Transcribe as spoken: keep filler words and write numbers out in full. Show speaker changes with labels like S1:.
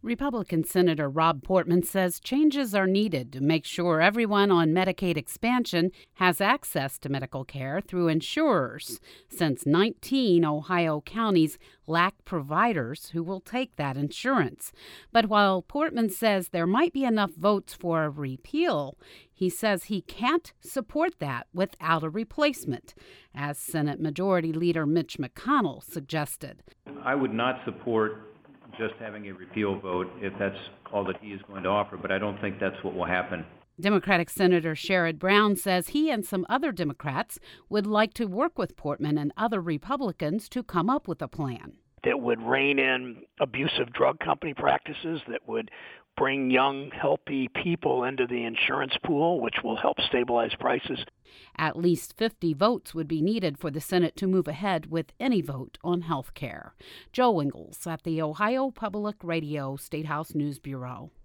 S1: Republican Senator Rob Portman says changes are needed to make sure everyone on Medicaid expansion has access to medical care through insurers, since nineteen Ohio counties lack providers who will take that insurance. But while Portman says there might be enough votes for a repeal, he says he can't support that without a replacement, as Senate Majority Leader Mitch McConnell suggested.
S2: I would not support just having a repeal vote if that's all that he is going to offer, but I don't think that's what will happen.
S1: Democratic Senator Sherrod Brown says he and some other Democrats would like to work with Portman and other Republicans to come up with a plan
S3: that would rein in abusive drug company practices, that would bring young, healthy people into the insurance pool, which will help stabilize prices.
S1: At least fifty votes would be needed for the Senate to move ahead with any vote on health care. Joe Ingles at the Ohio Public Radio State House News Bureau.